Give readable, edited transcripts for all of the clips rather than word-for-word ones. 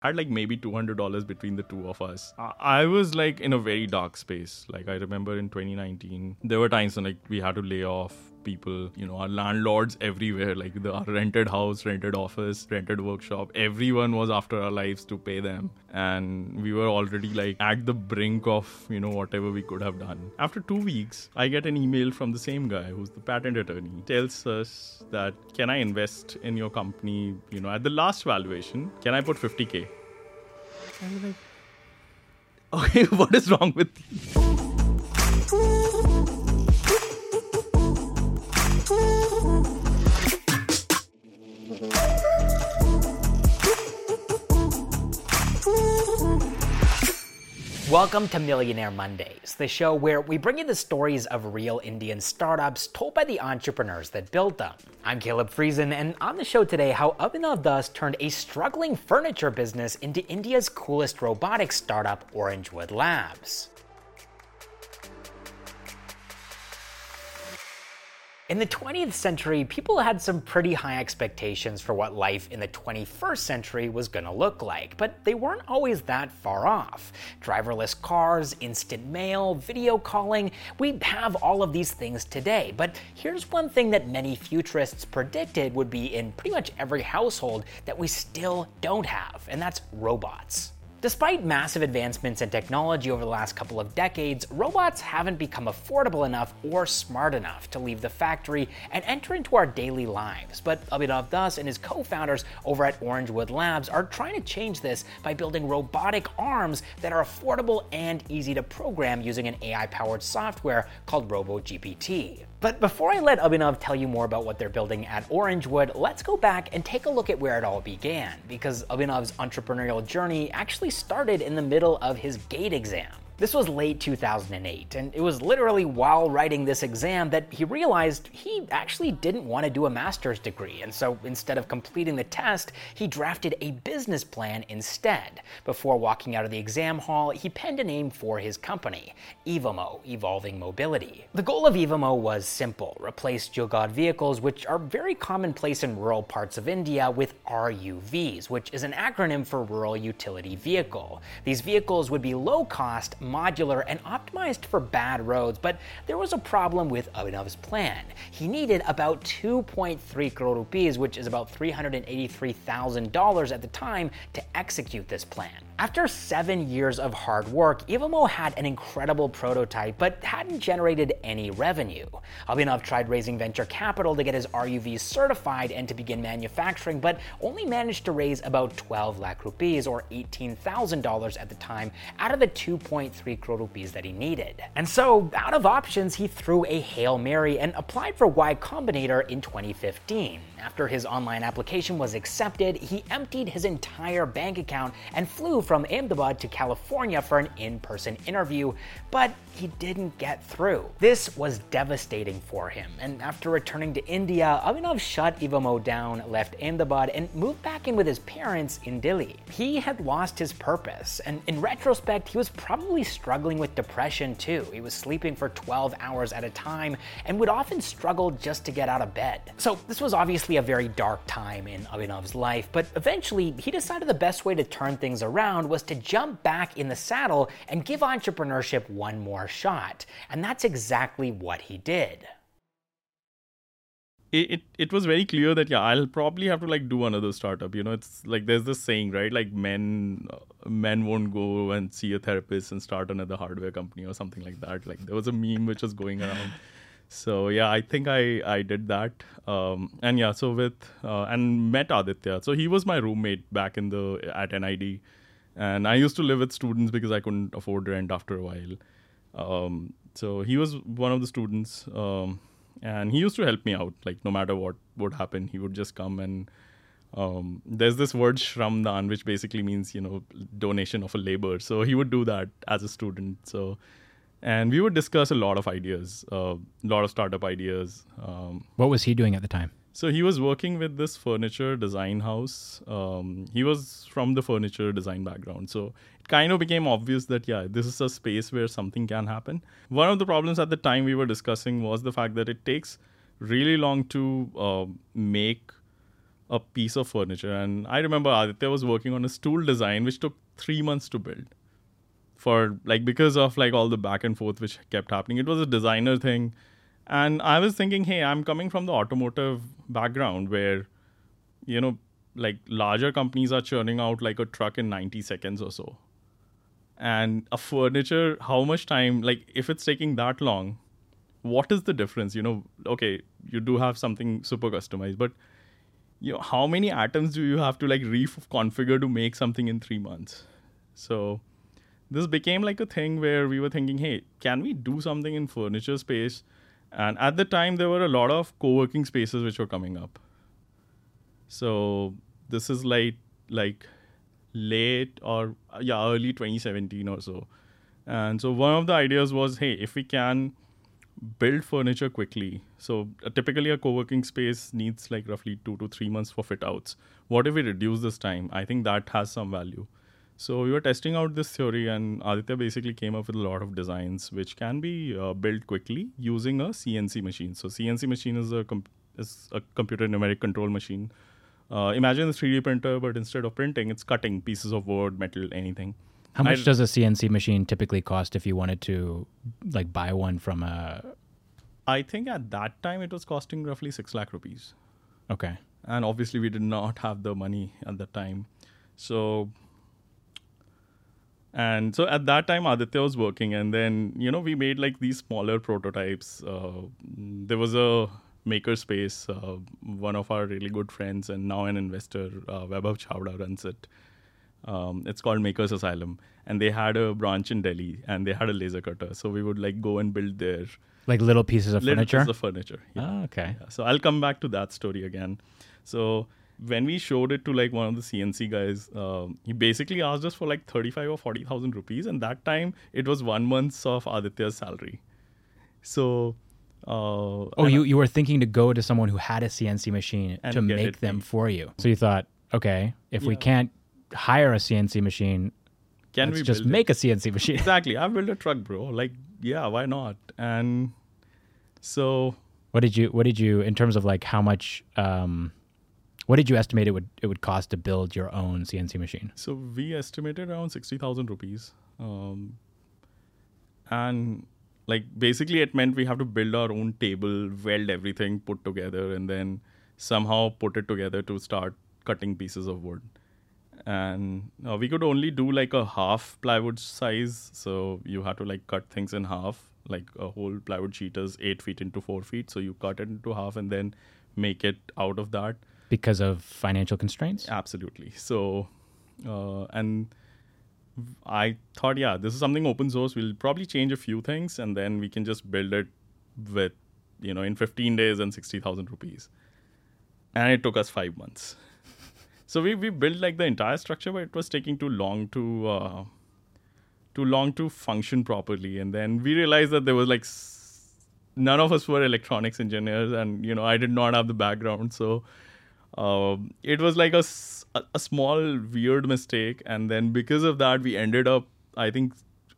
I had like maybe $200 between the two of us. I was like in a very dark space. Like I remember in 2019, there were times when like we had to lay off people, our landlords everywhere, like our rented house, rented office, rented workshop, everyone was after our lives to pay them. And we were already like at the brink of, whatever we could have done. After 2 weeks, I get an email from the same guy who's the patent attorney. Tells us that, can I invest in your company, at the last valuation, can I put 50K? I was like, okay, what is wrong with you? Welcome to Millionaire Mondays, the show where we bring you the stories of real Indian startups told by the entrepreneurs that built them. I'm Caleb Friesen, and on the show today, how Abhinav Das turned a struggling furniture business into India's coolest robotics startup, Orangewood Labs. In the 20th century, people had some pretty high expectations for what life in the 21st century was going to look like, but they weren't always that far off. Driverless cars, instant mail, video calling, we have all of these things today, but here's one thing that many futurists predicted would be in pretty much every household that we still don't have, and that's robots. Despite massive advancements in technology over the last couple of decades, robots haven't become affordable enough or smart enough to leave the factory and enter into our daily lives. But Abhinav Das and his co-founders over at Orangewood Labs are trying to change this by building robotic arms that are affordable and easy to program using an AI-powered software called RoboGPT. But before I let Abhinav tell you more about what they're building at Orangewood, let's go back and take a look at where it all began, because Abhinav's entrepreneurial journey actually started in the middle of his GATE exam. This was late 2008, and it was literally while writing this exam that he realized he actually didn't want to do a master's degree, and so instead of completing the test, he drafted a business plan instead. Before walking out of the exam hall, he penned a name for his company, Evamo, Evolving Mobility. The goal of Evamo was simple: replace Jugaad vehicles, which are very commonplace in rural parts of India, with RUVs, which is an acronym for Rural Utility Vehicle. These vehicles would be low cost, modular, and optimized for bad roads, but there was a problem with Abhinav's plan. He needed about 2.3 crore rupees, which is about $383,000 at the time, to execute this plan. After 7 years of hard work, Evamo had an incredible prototype, but hadn't generated any revenue. Abhinav tried raising venture capital to get his RUVs certified and to begin manufacturing, but only managed to raise about 12 lakh rupees, or $18,000 at the time, out of the 2.3 crore rupees that he needed. And so, out of options, he threw a Hail Mary and applied for Y Combinator in 2015. After his online application was accepted, he emptied his entire bank account and flew from Ahmedabad to California for an in-person interview, but he didn't get through. This was devastating for him, and after returning to India, Abhinav shut Evamo down, left Ahmedabad, and moved back in with his parents in Delhi. He had lost his purpose, and in retrospect, he was probably struggling with depression too. He was sleeping for 12 hours at a time and would often struggle just to get out of bed. So this was obviously a very dark time in Abhinav's life, but eventually he decided the best way to turn things around was to jump back in the saddle and give entrepreneurship one more shot. And that's exactly what he did. It was very clear that I'll probably have to like do another startup. It's like there's this saying, right? Like men won't go and see a therapist and start another hardware company or something like that. Like there was a meme which was going around. So I think I did that. And met Aditya. So he was my roommate back at NID, and I used to live with students because I couldn't afford rent after a while. So he was one of the students. And he used to help me out, like no matter what would happen, he would just come and there's this word Shramdan, which basically means, donation of a labor. So he would do that as a student. And we would discuss a lot of ideas, a lot of startup ideas. What was he doing at the time? So he was working with this furniture design house. He was from the furniture design background. So it kind of became obvious that, this is a space where something can happen. One of the problems at the time we were discussing was the fact that it takes really long to make a piece of furniture. And I remember Aditya was working on a stool design which took 3 months to build. For like, because of like all the back and forth which kept happening. It was a designer thing. And I was thinking, hey, I'm coming from the automotive background where, like larger companies are churning out like a truck in 90 seconds or so. And a furniture, how much time, like if it's taking that long, what is the difference? Okay, you do have something super customized, but how many atoms do you have to like reconfigure to make something in 3 months? So this became like a thing where we were thinking, hey, can we do something in furniture space? And at the time, there were a lot of co-working spaces which were coming up. So this is like late or early 2017 or so. And so one of the ideas was, hey, if we can build furniture quickly. So typically a co-working space needs like roughly 2 to 3 months for fit outs. What if we reduce this time? I think that has some value. So we were testing out this theory, and Aditya basically came up with a lot of designs which can be built quickly using a CNC machine. So CNC machine is a computer numeric control machine. Imagine a 3D printer, but instead of printing, it's cutting pieces of wood, metal, anything. How much does a CNC machine typically cost if you wanted to like buy one from a... I think at that time it was costing roughly 6 lakh rupees. Okay. And obviously we did not have the money at that time. So at that time, Aditya was working, and then, we made like these smaller prototypes. There was a makerspace, one of our really good friends and now an investor, Vaibhav Chawda, runs it. It's called Makers Asylum, and they had a branch in Delhi, and they had a laser cutter. So we would like go and build their... Like little pieces of furniture? Little pieces of furniture. Yeah. Oh, okay. Yeah. So I'll come back to that story again. So when we showed it to like one of the CNC guys, he basically asked us for like 35 or 40,000 rupees. And that time it was 1 month of Aditya's salary. So... you were thinking to go to someone who had a CNC machine to make them for you. So you thought, okay, if we can't hire a CNC machine, let's just make a CNC machine. Exactly. I've built a truck, bro. Like, yeah, why not? And so... What did you, in terms of like how much... what did you estimate it would cost to build your own CNC machine? So we estimated around 60,000 rupees. And like basically it meant we have to build our own table, weld everything, put together, and then somehow put it together to start cutting pieces of wood. And we could only do like a half plywood size. So you have to like cut things in half. Like a whole plywood sheet is 8 feet into 4 feet. So you cut it into half and then make it out of that. Because of financial constraints? Absolutely. So, and I thought, this is something open source. We'll probably change a few things and then we can just build it with, in 15 days and 60,000 rupees. And it took us 5 months. So we built like the entire structure, but it was taking too long to function properly. And then we realized that there was like, none of us were electronics engineers and, I did not have the background. So it was like a small weird mistake, and then because of that we ended up, I think,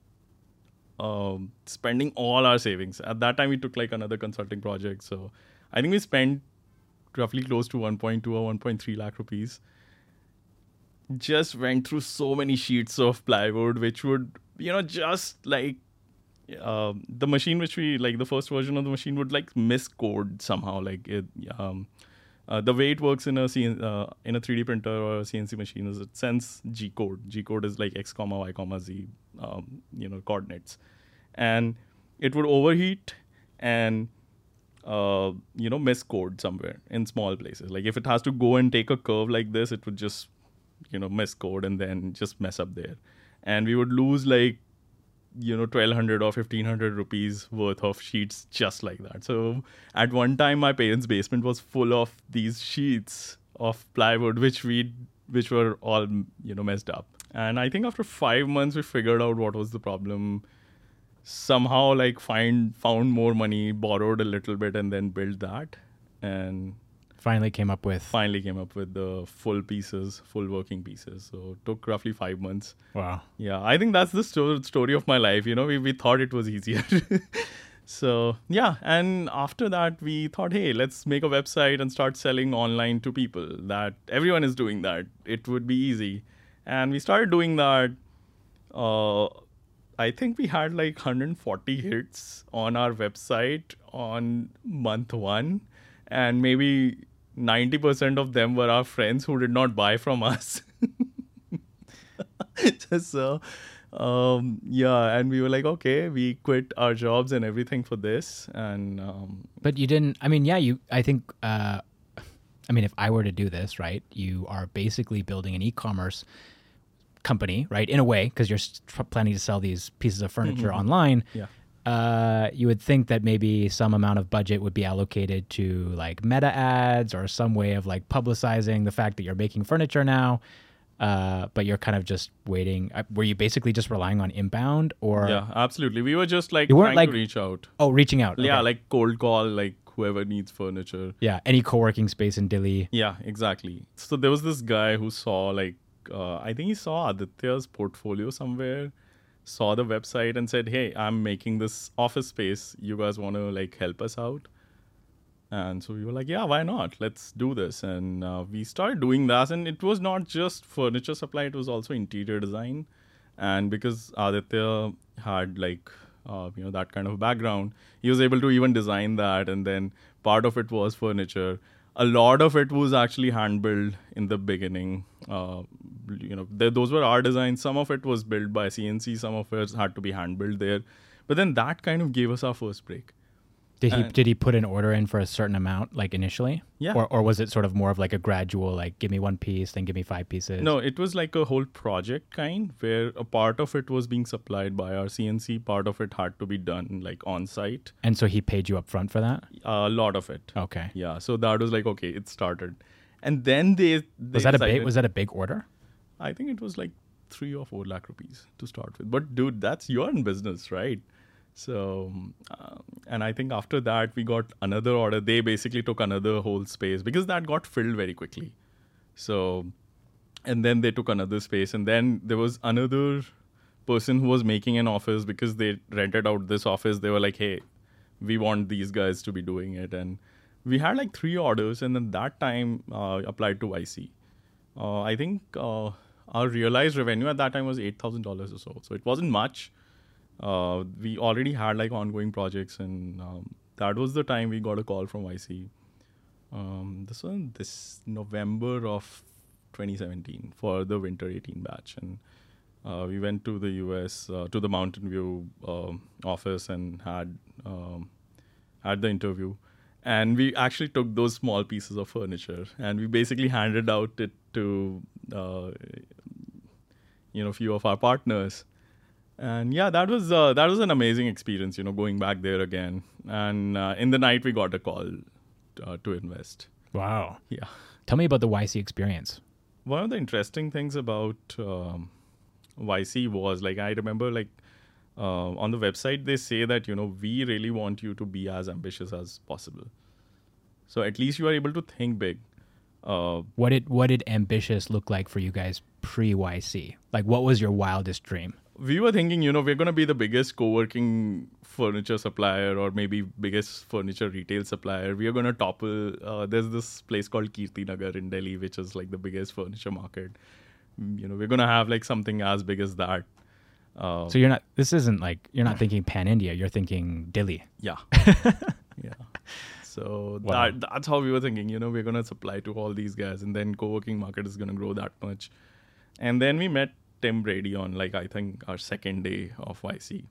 spending all our savings. At that time we took like another consulting project, so I think we spent roughly close to 1.2 or 1.3 lakh rupees. Just went through so many sheets of plywood, which would, just like the machine which we like, the first version of the machine would like miscode somehow, like it. The way it works in a 3D printer or a CNC machine is it sends G code. G code is like X comma Y comma Z, coordinates, and it would overheat and miscode somewhere in small places. Like if it has to go and take a curve like this, it would just miscode and then just mess up there, and we would lose like 1,200 or 1,500 rupees worth of sheets just like that. So at one time, my parents' basement was full of these sheets of plywood, which were all, messed up. And I think after 5 months, we figured out what was the problem. Somehow like found more money, borrowed a little bit, and then built that. And finally came up with the full working pieces. So it took roughly 5 months. Wow. Yeah, I think that's the story of my life. We thought it was easier. So yeah, and after that we thought, hey, let's make a website and start selling online to people. That everyone is doing that. It would be easy, and we started doing that. I think we had like 140 hits on our website on month 1, and maybe 90% of them were our friends who did not buy from us. So yeah, and we were like, okay, we quit our jobs and everything for this. And but you didn't. I mean, yeah, I think. I mean, if I were to do this, right, you are basically building an e-commerce company, right, in a way, because you're planning to sell these pieces of furniture online. Yeah. You would think that maybe some amount of budget would be allocated to like meta ads or some way of like publicizing the fact that you're making furniture now. But you're kind of just waiting. Were you basically just relying on inbound, or? Yeah, absolutely. We were just like you weren't trying like, to reach out. Oh, reaching out. Yeah, okay. like cold call, like whoever needs furniture. Yeah, any co-working space in Delhi. Yeah, exactly. So there was this guy who saw like, I think he saw Aditya's portfolio somewhere, saw the website and said, hey, I'm making this office space. You guys want to like help us out? And so we were like, yeah, why not? Let's do this. And we started doing that. And it was not just furniture supply, it was also interior design. And because Aditya had like, that kind of background, he was able to even design that. And then part of it was furniture. A lot of it was actually hand-built in the beginning. Those were our designs. Some of it was built by CNC. Some of it had to be hand-built there. But then that kind of gave us our first break. Did he put an order in for a certain amount, like initially? Yeah. Or was it sort of more of like a gradual, like give me 1 piece, then give me 5 pieces? No, it was like a whole project kind, where a part of it was being supplied by our CNC, part of it had to be done like on site. And so he paid you up front for that? A lot of it. Okay. Yeah. So that was like, okay, it started. And then they was that a big order? I think it was like 3 or 4 lakh rupees to start with. But dude, that's your own business, right? So, and I think after that, we got another order. They basically took another whole space because that got filled very quickly. So, and then they took another space. And then there was another person who was making an office because they rented out this office. They were like, hey, we want these guys to be doing it. And we had like 3 orders. And then that time applied to YC. I think our realized revenue at that time was $8,000 or so. So it wasn't much. We already had like ongoing projects, and that was the time we got a call from YC. This November of 2017 for the Winter 18 batch, and we went to the US to the Mountain View office and had the interview. And we actually took those small pieces of furniture and we basically handed out it to a few of our partners. And yeah, that was an amazing experience, going back there again. And in the night, we got a call to invest. Wow. Yeah. Tell me about the YC experience. One of the interesting things about YC was, like, I remember, like, on the website, they say that, we really want you to be as ambitious as possible. So at least you are able to think big. What did ambitious look like for you guys pre-YC? Like, what was your wildest dream? We were thinking, we're going to be the biggest co-working furniture supplier or maybe biggest furniture retail supplier. We are going to topple, there's this place called Kirti Nagar in Delhi, which is like the biggest furniture market. We're going to have like something as big as that. So you're not thinking pan-India, you're thinking Delhi. Yeah. Yeah. So wow. That's how we were thinking, we're going to supply to all these guys and then co-working market is going to grow that much. And then we met Tim Brady on, like, I think our second day of YC.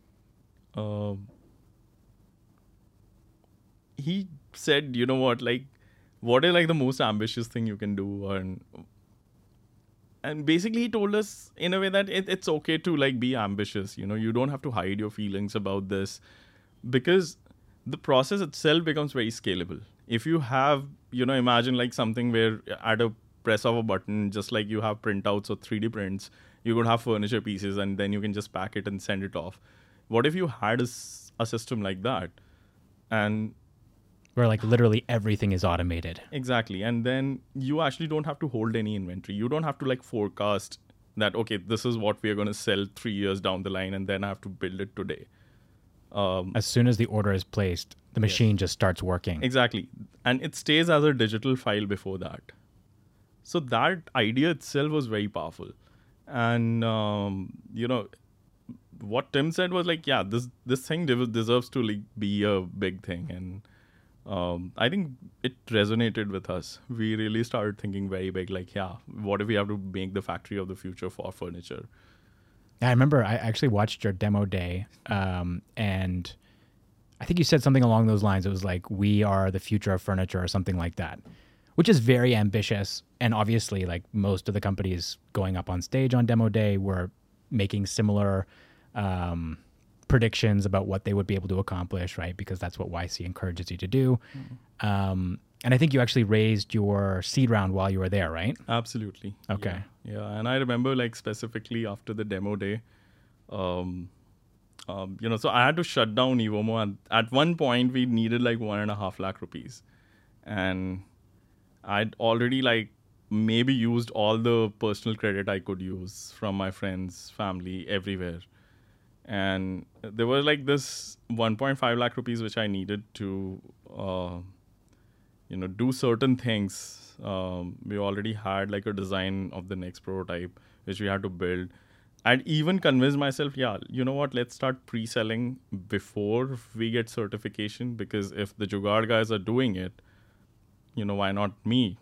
He said, what is like the most ambitious thing you can do? And basically he told us in a way that it's okay to like be ambitious. You don't have to hide your feelings about this because the process itself becomes very scalable. If you have, imagine like something where at a press of a button, just like you have printouts or 3D prints, you could have furniture pieces and then you can just pack it and send it off. What if you had a system like that? And where like literally everything is automated. Exactly. And then you actually don't have to hold any inventory. You don't have to like forecast that, okay, this is what we are going to sell 3 years down the line and then I have to build it today. As soon as the order is placed, the machine just starts working. Exactly. And it stays as a digital file before that. So that idea itself was very powerful. And, what Tim said was like, yeah, this thing deserves to like be a big thing. And I think it resonated with us. We really started thinking very big, like, yeah, what if we have to make the factory of the future for furniture? I remember I actually watched your demo day, and I think you said something along those lines. It was like, we are the future of furniture or something like that, which is very ambitious. And obviously, like most of the companies going up on stage on demo day were making similar predictions about what they would be able to accomplish, right? Because that's what YC encourages you to do. And I think you actually raised your seed round while you were there, right? Absolutely. Okay. Yeah. And I remember like specifically after the demo day, so I had to shut down Evomo. And at one point we needed like 1.5 lakh rupees. And I'd already like maybe used all the personal credit I could use from my friends, family, everywhere. And there was like this 1.5 lakh rupees which I needed to, do certain things. We already had like a design of the next prototype which we had to build. I'd even convinced myself, yeah, you know what, let's start pre-selling before we get certification, because if the Jugaad guys are doing it, why not me?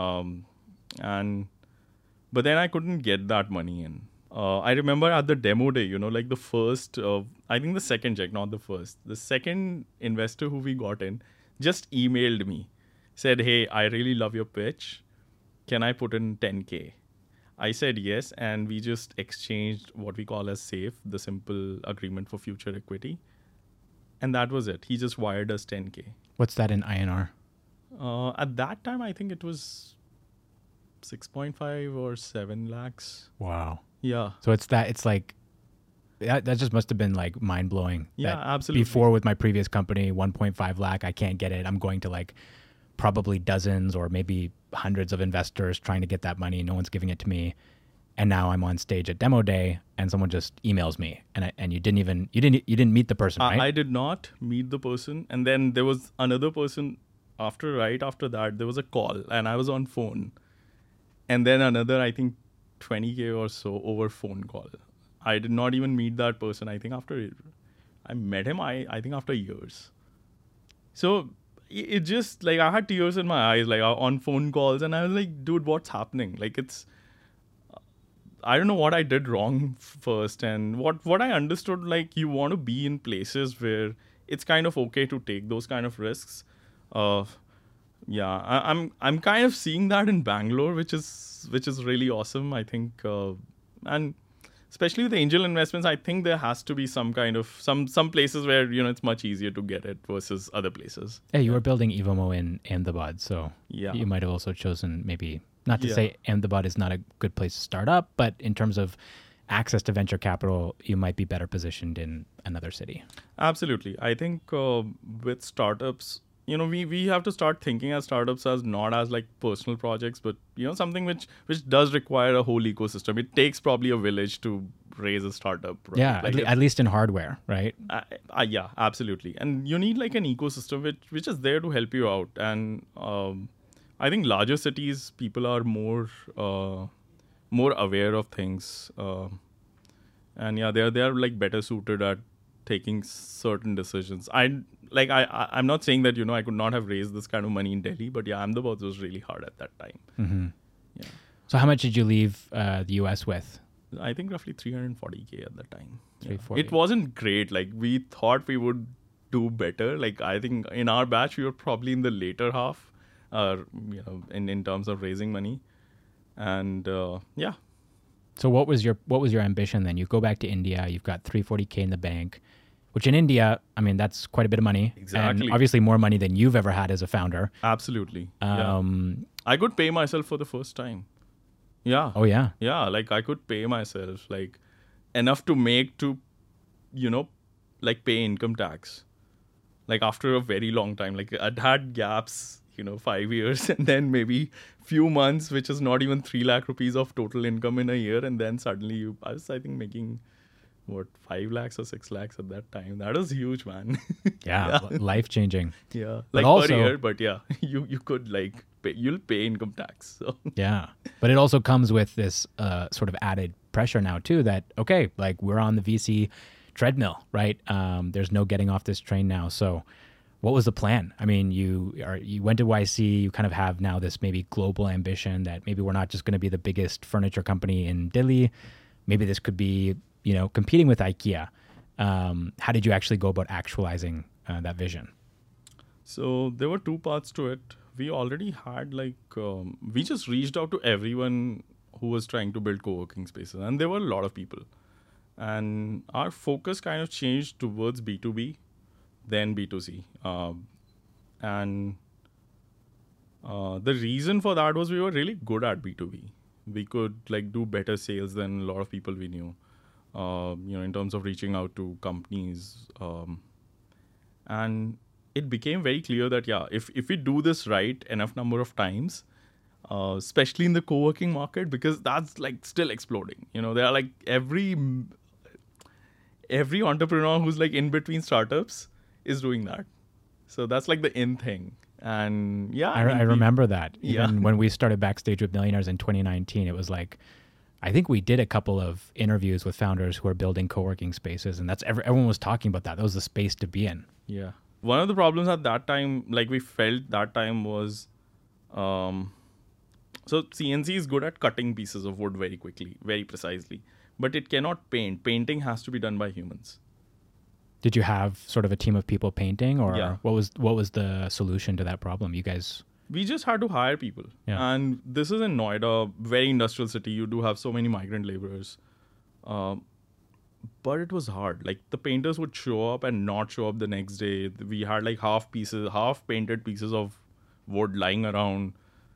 But then I couldn't get that money in. I remember at the demo day, like the first, I think the second check, not the first. The second investor who we got in just emailed me, said, hey, I really love your pitch. Can I put in 10K? I said yes, and we just exchanged what we call as SAFE, the simple agreement for future equity. And that was it. He just wired us 10K. What's that in INR? At that time, I think it was 6.5 or 7 lakhs. Wow. Yeah. So it's like, that just must have been like mind blowing. Yeah, absolutely. Before with my previous company, 1.5 lakh, I can't get it. I'm going to like probably dozens or maybe hundreds of investors trying to get that money. No one's giving it to me. And now I'm on stage at demo day and someone just emails me and you didn't meet the person, right? I did not meet the person. And then there was another person right after that, there was a call and I was on phone. And then another, I think 20K or so over phone call. I did not even meet that person. I think I met him, I think after years. So it just like I had tears in my eyes, like on phone calls, and I was like, dude, what's happening? Like I don't know what I did wrong first, and what I understood, like you want to be in places where it's kind of okay to take those kind of risks. I'm kind of seeing that in Bangalore, which is really awesome, I think, and especially with angel investments, I think there has to be some kind of some places where it's much easier to get it versus other places. Yeah, you were building Evomo in Ahmedabad, so you might have also chosen maybe not to say Ahmedabad is not a good place to start up, but in terms of access to venture capital, you might be better positioned in another city. Absolutely, I think with startups, we have to start thinking as startups as not as like personal projects, but something which does require a whole ecosystem. It takes probably a village to raise a startup. Right? Yeah, like at least in hardware, right? Yeah, absolutely. And you need like an ecosystem which is there to help you out. And I think larger cities, people are more aware of things, and they're like better suited at taking certain decisions. I'm not saying that I could not have raised this kind of money in Delhi, but Ahmedabad was really hard at that time. Mm-hmm. Yeah. So how much did you leave the US with? I think roughly 340K at that time. 340. It wasn't great. Like we thought we would do better. Like I think in our batch we were probably in the later half, in terms of raising money, and So what was your ambition then? You go back to India. You've got 340K in the bank. Which in India, I mean, that's quite a bit of money. Exactly. And obviously more money than you've ever had as a founder. Absolutely. I could pay myself for the first time. Yeah. Oh, yeah. Yeah, like I could pay myself like enough to make to, like pay income tax. Like after a very long time. Like I'd had gaps, 5 years and then maybe few months, which is not even 3 lakh rupees of total income in a year. And then suddenly I was, I think, making what, 5 lakhs or 6 lakhs at that time. That was huge, man. Yeah. Life changing. Yeah. But Like also, per year, but yeah, you could like you'll pay income tax. So yeah. But it also comes with this sort of added pressure now too, that, okay, like we're on the VC treadmill, right? There's no getting off this train now. So what was the plan? I mean, you went to YC, you kind of have now this maybe global ambition that maybe we're not just going to be the biggest furniture company in Delhi. Maybe this could be, competing with IKEA. How did you actually go about actualizing that vision? So there were 2 parts to it. We already had we just reached out to everyone who was trying to build co-working spaces. And there were a lot of people. And our focus kind of changed towards B2B, then B2C. And the reason for that was we were really good at B2B. We could do better sales than a lot of people we knew, in terms of reaching out to companies. And it became very clear that, if we do this right enough number of times, especially in the co-working market, because that's still exploding. There are every entrepreneur who's in between startups is doing that. So that's the in thing. And I remember that. Even when we started Backstage with Millionaires in 2019, it was I think we did a couple of interviews with founders who are building co-working spaces, and that's everyone was talking about that. That was the space to be in. Yeah. One of the problems at that time, we felt that time was, so CNC is good at cutting pieces of wood very quickly, very precisely, but it cannot paint. Painting has to be done by humans. Did you have sort of a team of people painting, or what was the solution to that problem? You guys? We just had to hire people. Yeah. And this is in Noida, very industrial city. You do have so many migrant laborers. But it was hard. The painters would show up and not show up the next day. We had half painted pieces of wood lying around.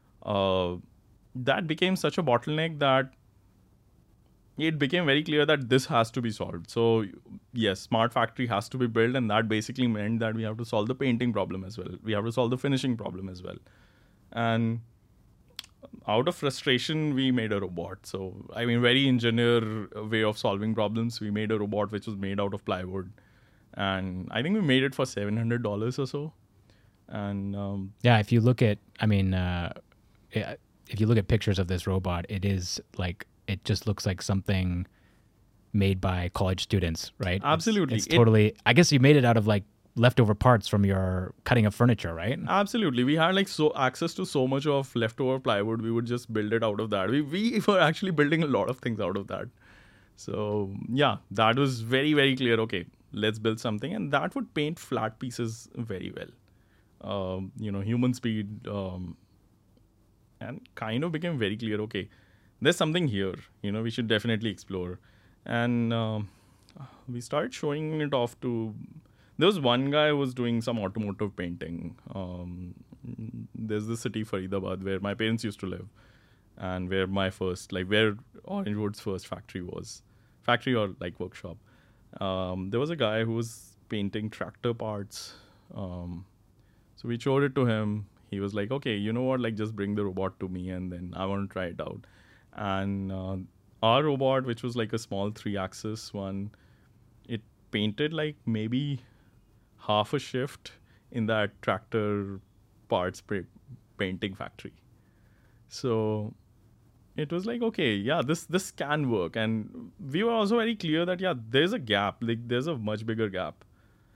That became such a bottleneck that it became very clear that this has to be solved. So yes, smart factory has to be built, and that basically meant that we have to solve the painting problem as well. We have to solve the finishing problem as well. And out of frustration, we made a robot. So, very engineer way of solving problems. We made a robot which was made out of plywood. And I think we made it for $700 or so. And if you look at, if you look at pictures of this robot, it is it just looks like something made by college students, right? Absolutely. It's totally, I guess you made it out of leftover parts from your cutting of furniture, right? Absolutely. We had access to so much of leftover plywood. We would just build it out of that. We were actually building a lot of things out of that. So that was very, very clear. Okay, let's build something. And that would paint flat pieces very well. Human speed, and kind of became very clear. Okay, there's something here, we should definitely explore. And we started showing it off to, there was one guy who was doing some automotive painting. There's the city Faridabad where my parents used to live, and where my first, where Orangewood's first factory was. Factory or workshop. There was a guy who was painting tractor parts. So we showed it to him. He was like, okay, you know what, just bring the robot to me, and then I want to try it out. And our robot, which was a small 3-axis one, it painted maybe half a shift in that tractor parts painting factory. So it was okay, this can work. And we were also very clear that there's a gap, there's a much bigger gap,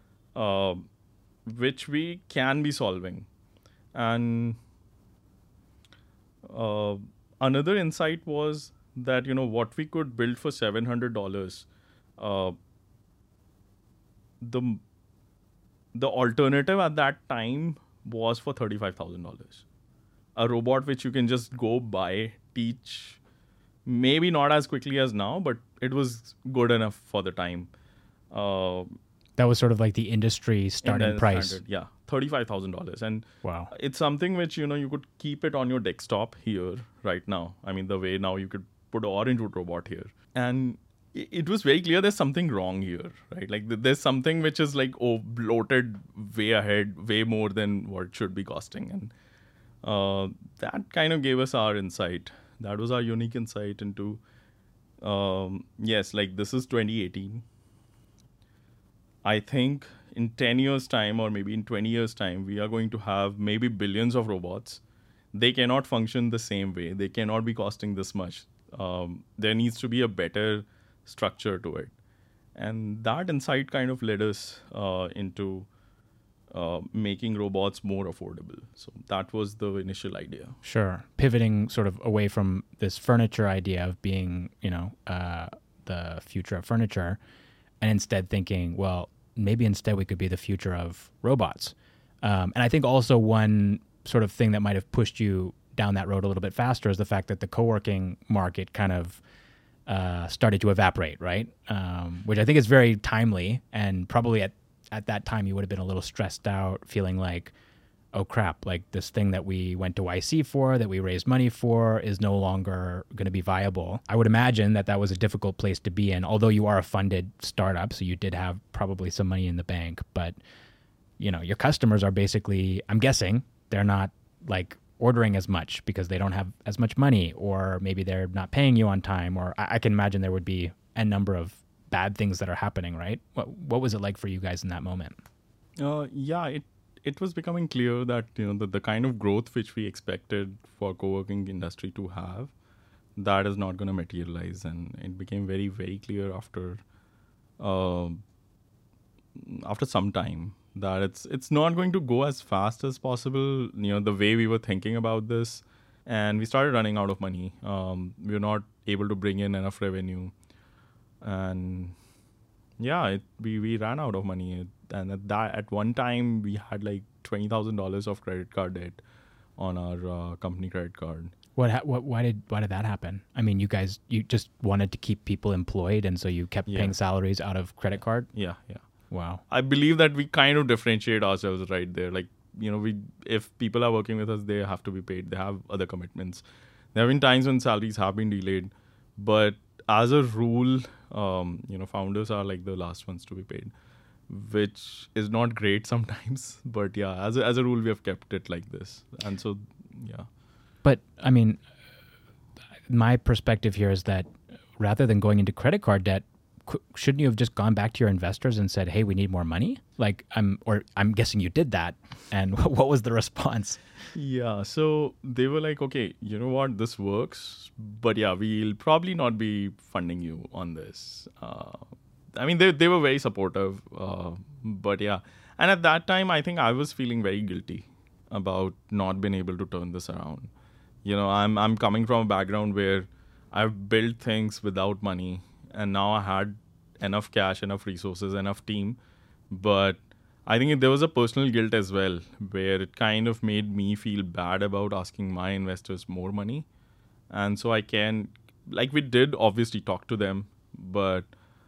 which we can be solving. And another insight was that, what we could build for $700, the alternative at that time was for $35,000. A robot which you can just go buy, teach, maybe not as quickly as now, but it was good enough for the time. That was sort of the industry starting price. Standard, yeah, $35,000. And wow, it's something which, you could keep it on your desktop here right now. The way now you could put an Orangewood robot here. And it was very clear there's something wrong here, right? There's something which is bloated way ahead, way more than what it should be costing. And that kind of gave us our insight. That was our unique insight into Yes, like this is 2018. I think in 10 years' time or maybe in 20 years' time, we are going to have maybe billions of robots. They cannot function the same way. They cannot be costing this much. There needs to be a better structure to it. And that insight kind of led us into making robots more affordable. So that was the initial idea. Sure. Pivoting sort of away from this furniture idea of being, the future of furniture, and instead thinking, well, maybe instead we could be the future of robots. And I think also one sort of thing that might have pushed you down that road a little bit faster is the fact that the co-working market kind of started to evaporate, right? Which I think is very timely, and probably at that time you would have been a little stressed out, feeling like, oh crap, like this thing that we went to YC for, that we raised money for, is no longer going to be viable. I would imagine that was a difficult place to be in, although you are a funded startup, so you did have probably some money in the bank. But, your customers are basically, I'm guessing, they're not like ordering as much because they don't have as much money, or maybe they're not paying you on time, or I can imagine there would be a number of bad things that are happening, right? What was it like for you guys in that moment? It was becoming clear that the kind of growth which we expected for co-working industry to have, that is not going to materialize, and it became very, very clear after some time that it's not going to go as fast as possible. The way we were thinking about this, and we started running out of money. We were not able to bring in enough revenue, and we ran out of money. And at one time we had like $20,000 of credit card debt on our company credit card. Why did that happen? I mean, you just wanted to keep people employed, and so you kept paying salaries out of credit card? Yeah. Wow. I believe that we kind of differentiate ourselves right there. Like, if people are working with us, they have to be paid. They have other commitments. There have been times when salaries have been delayed, but as a rule, founders are like the last ones to be paid, which is not great sometimes. But yeah, as a rule, we have kept it like this. And so, yeah. But I mean, my perspective here is that rather than going into credit card debt, shouldn't you have just gone back to your investors and said, hey, we need more money? Like, I'm guessing you did that. And what was the response? Yeah, so they were like, okay, you know what, this works, but yeah, we'll probably not be funding you on this. I mean, they were very supportive, but yeah. And at that time, I think I was feeling very guilty about not being able to turn this around. I'm coming from a background where I've built things without money, and now I had enough cash, enough resources, enough team. But I think there was a personal guilt as well, where it kind of made me feel bad about asking my investors more money. And so we did obviously talk to them, but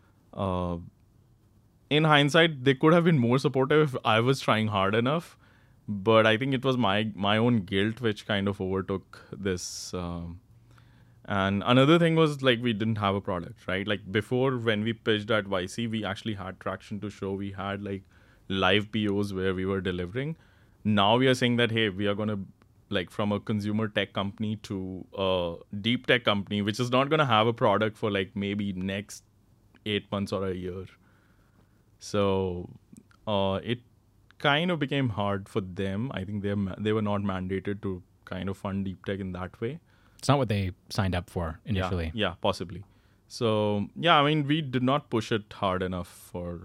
in hindsight, they could have been more supportive if I was trying hard enough. But I think it was my own guilt which kind of overtook this. And another thing was, like, we didn't have a product, right? Like, before, when we pitched at YC, we actually had traction to show. We had like live POs where we were delivering. Now we are saying that, hey, we are going to, like, from a consumer tech company to a deep tech company, which is not going to have a product for like maybe next 8 months or a year. So it kind of became hard for them. I think they were not mandated to kind of fund deep tech in that way. It's not what they signed up for initially. Yeah, possibly. So, yeah, I mean, we did not push it hard enough for,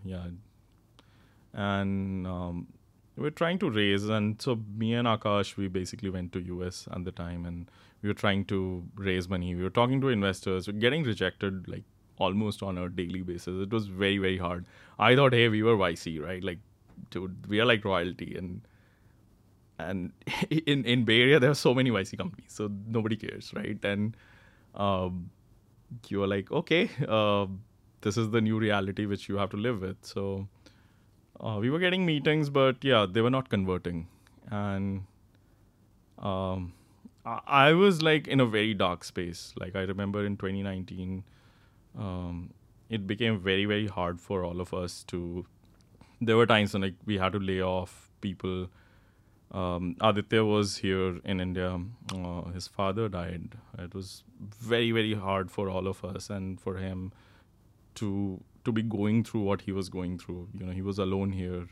And we're trying to raise. And so me and Akash, we basically went to US at the time, and we were trying to raise money. We were talking to investors. We're getting rejected like almost on a daily basis. It was very, very hard. I thought, hey, we were YC, right? Like, dude, we are like royalty. And in Bay Area, there are so many YC companies, so nobody cares, right? And you're like, okay, this is the new reality which you have to live with. So we were getting meetings, but yeah, they were not converting. And I was like in a very dark space. Like, I remember in 2019, it became very, very hard for all of us to. There were times when like we had to lay off people. Aditya was here in India. His father died. It was very, very hard for all of us and for him to be going through what he was going through. He was alone here.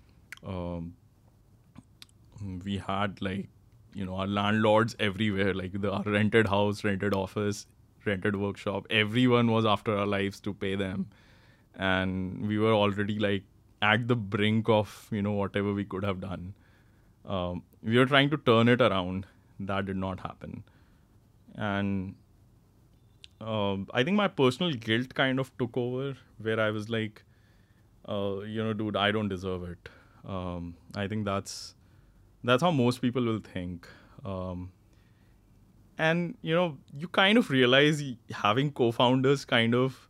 We had our landlords everywhere, our rented house, rented office, rented workshop. Everyone was after our lives to pay them. And we were already at the brink of, whatever we could have done. We were trying to turn it around. That did not happen. And I think my personal guilt kind of took over, where I was like, dude, I don't deserve it. I think that's how most people will think. And, you kind of realize having co-founders kind of,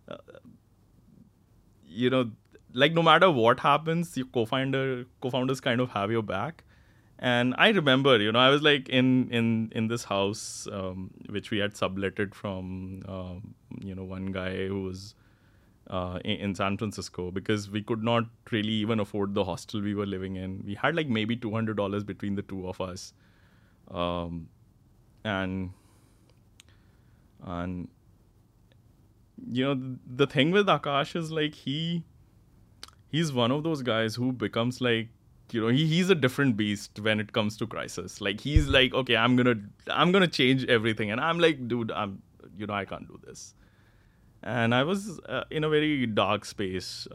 no matter what happens, your co-founders kind of have your back. And I remember, I was in this house, which we had subletted from, one guy who was in San Francisco, because we could not really even afford the hostel we were living in. We had maybe $200 between the two of us. And the thing with Akash is he's one of those guys who becomes he's a different beast when it comes to crisis. He's okay, I'm gonna change everything, and I'm dude, I can't do this. And I was in a very dark space.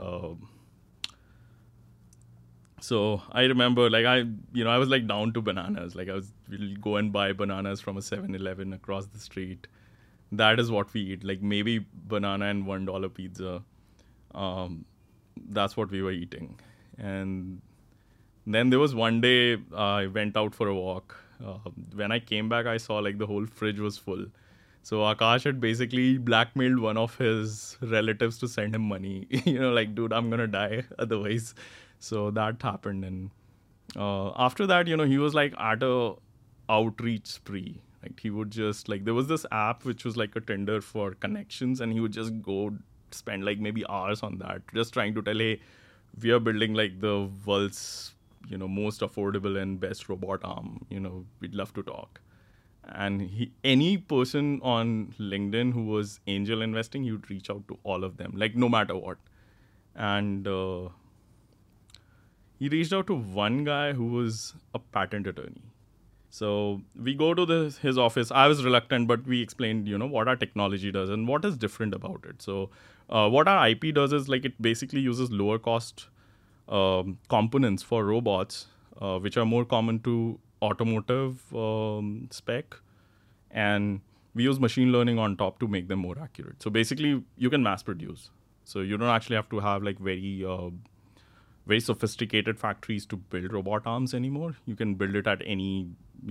So I remember I was down to bananas. We'll go and buy bananas from a 7-Eleven across the street. That is what we eat. Maybe banana and $1 pizza. That's what we were eating. And then there was one day I went out for a walk. When I came back, I saw the whole fridge was full. So Akash had basically blackmailed one of his relatives to send him money. Dude, I'm gonna die otherwise. So that happened. And after that, he was at a outreach spree. He would just there was this app which was a Tinder for connections, and he would just go spend maybe hours on that, just trying to tell, hey, we are building the world's most affordable and best robot arm. We'd love to talk. And any person on LinkedIn who was angel investing, he would reach out to all of them, no matter what. And he reached out to one guy who was a patent attorney. So we go to his office. I was reluctant, but we explained, what our technology does and what is different about it. So what our IP does is it basically uses lower cost components for robots, which are more common to automotive spec. And we use machine learning on top to make them more accurate. So basically, you can mass produce. So you don't actually have to have very sophisticated factories to build robot arms anymore. You can build it at any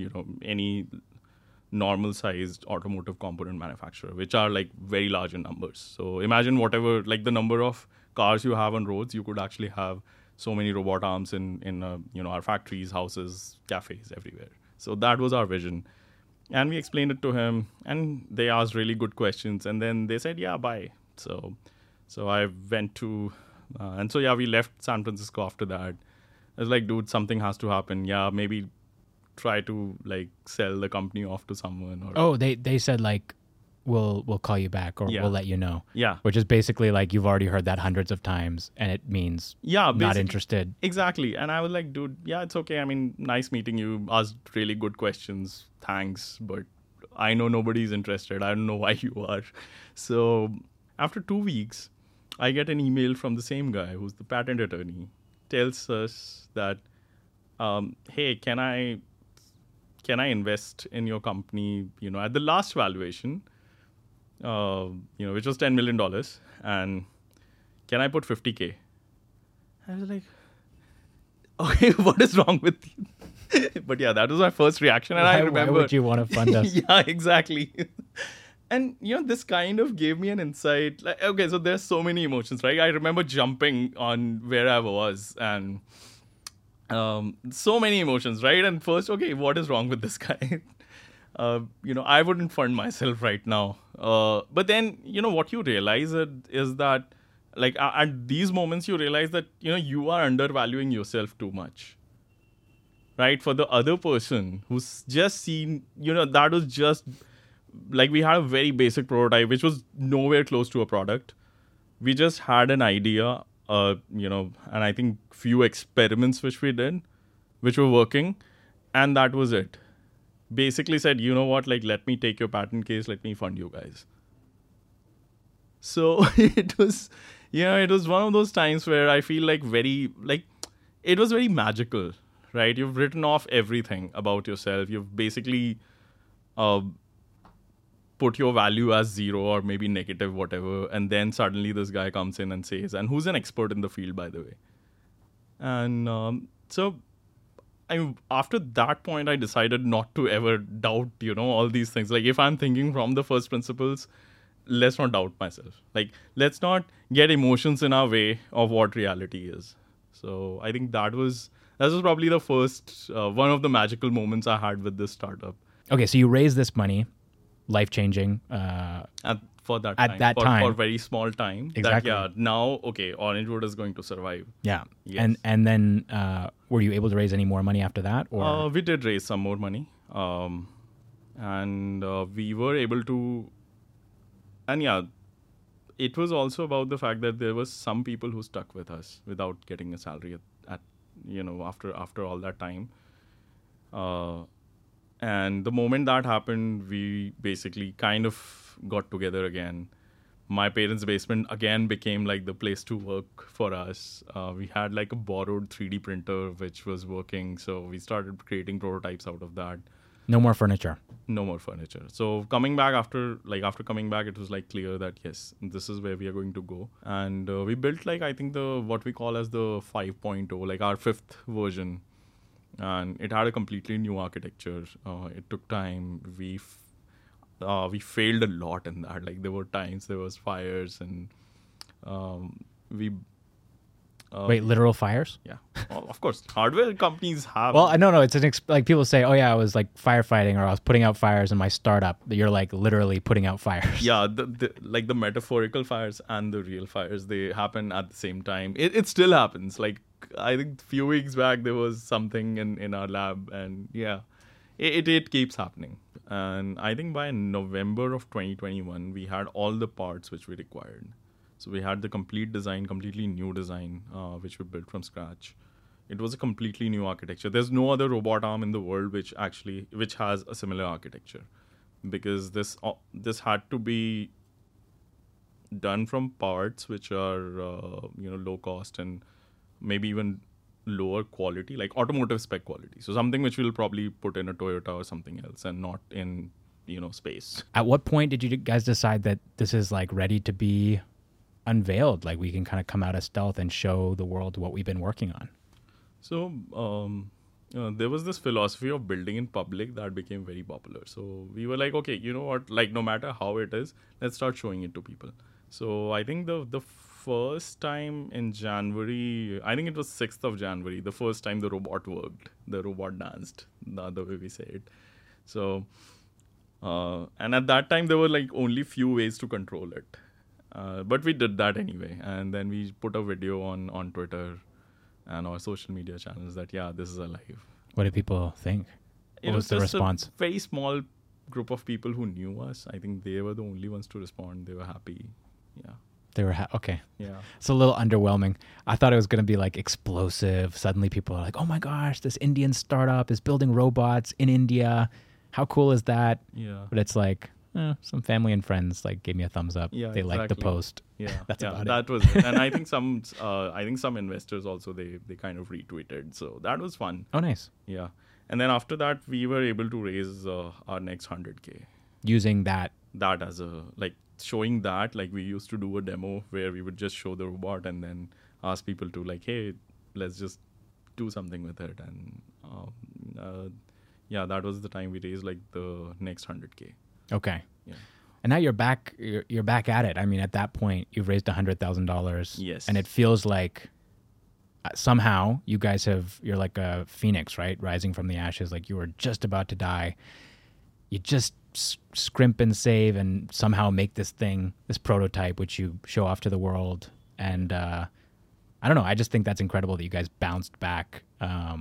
normal sized automotive component manufacturer, which are very large in numbers. So imagine whatever, the number of cars you have on roads, you could actually have so many robot arms in our factories, houses, cafes, everywhere. So that was our vision. And we explained it to him, and they asked really good questions. And then they said, yeah, bye. So I went to, we left San Francisco after that. I was dude, something has to happen. Yeah, maybe try to sell the company off to someone. Or they said we'll call you back, or we'll let you know. Yeah. Which is basically you've already heard that hundreds of times, and it means not interested. Exactly. And I was dude, yeah, it's okay. I mean, nice meeting you. Asked really good questions. Thanks. But I know nobody's interested. I don't know why you are. So after 2 weeks, I get an email from the same guy who's the patent attorney. Tells us that, hey, can I invest in your company, at the last valuation, which was $10 million, and can I put $50K? I was okay, what is wrong with you? But yeah, that was my first reaction. And I remember, why would you want to fund us? Yeah, exactly. And, this kind of gave me an insight. Okay, so there's so many emotions, right? I remember jumping on where I was, and so many emotions, right? And first, okay, what is wrong with this guy? I wouldn't fund myself right now. But then, what you realize is that, at these moments, you realize that, you are undervaluing yourself too much. right? For the other person who's just seen, that was just like we had a very basic prototype, which was nowhere close to a product. We just had an idea, and I think few experiments which we did, which were working, and that was it. Basically said, you know what, like, let me take your patent case, let me fund you guys. So it was one of those times where I feel like it was very magical, right? You've written off everything about yourself. You've basically put your value as 0 or maybe negative, whatever. And then suddenly this guy comes in and says, and who's an expert in the field, by the way. And so after that point, I decided not to ever doubt, all these things. Like, if I'm thinking from the first principles, let's not doubt myself. Like, let's not get emotions in our way of what reality is. So I think that was probably the first, one of the magical moments I had with this startup. Okay, so you raised this money, life-changing. For that time. For very small time. Exactly. Now, okay, Orangewood is going to survive. Yeah. Yes. And then were you able to raise any more money after that? Or we did raise some more money. And we were able to... And yeah, it was also about the fact that there was some people who stuck with us without getting a salary after all that time. And the moment that happened, we basically kind of got together again. My parents' basement again became like the place to work for us. We had like a borrowed 3D printer which was working, so we started creating prototypes out of that. No more furniture. No more furniture. So coming back after coming back, it was like clear that yes, this is where we are going to go. And we built like, I think what we call as the 5.0, like our 5th version. And it had a completely new architecture. It took time. We failed a lot in that. Like, there were times there was fires, and we. Wait, literal fires? Yeah, well, of course. Hardware companies have. Well, no. It's like people say, oh yeah, I was like firefighting, or I was putting out fires in my startup. You're like literally putting out fires. Yeah, the metaphorical fires and the real fires, they happen at the same time. It still happens. Like, I think a few weeks back there was something in our lab, and yeah, it keeps happening. And I think by November of 2021, we had all the parts which we required. So we had the complete design, completely new design, which we built from scratch. It was a completely new architecture. There's no other robot arm in the world which has a similar architecture, because this had to be done from parts which are low cost and maybe even lower quality, like automotive spec quality. So something which we'll probably put in a Toyota or something else, and not in space. At what point did you guys decide that this is like ready to be unveiled, like we can kind of come out of stealth and show the world what we've been working on? So there was this philosophy of building in public that became very popular. So we were like, okay, you know what, like, no matter how it is, let's start showing it to people. So I think the first time in January, I think it was 6th of January, the first time the robot worked, the robot danced, the way we say it. So and at that time there were like only few ways to control it. But we did that anyway, and then we put a video on Twitter and our social media channels that, yeah, this is alive. What did people think? What was the response? A very small group of people who knew us. I think they were the only ones to respond. They were happy. Yeah. They were okay. Yeah. It's a little underwhelming. I thought it was going to be like explosive. Suddenly people are like, oh my gosh, this Indian startup is building robots in India. How cool is that? Yeah. But it's like, some family and friends like gave me a thumbs up. Yeah, they liked the post. Yeah, that's about that it. Was it. And I think some investors also they kind of retweeted. So that was fun. Oh, nice. Yeah. And then after that, we were able to raise our next 100K. Using that as a, like, showing that, like, we used to do a demo where we would just show the robot and then ask people to, like, hey, let's just do something with it. And that was the time we raised like the next 100K. Okay. Yeah. And now you're back at it. I mean, at that point, you've raised $100,000. Yes. And it feels like somehow you guys you're like a phoenix, right? Rising from the ashes. Like you were just about to die. You just scrimp and save and somehow make this prototype, which you show off to the world. And I don't know. I just think that's incredible that you guys bounced back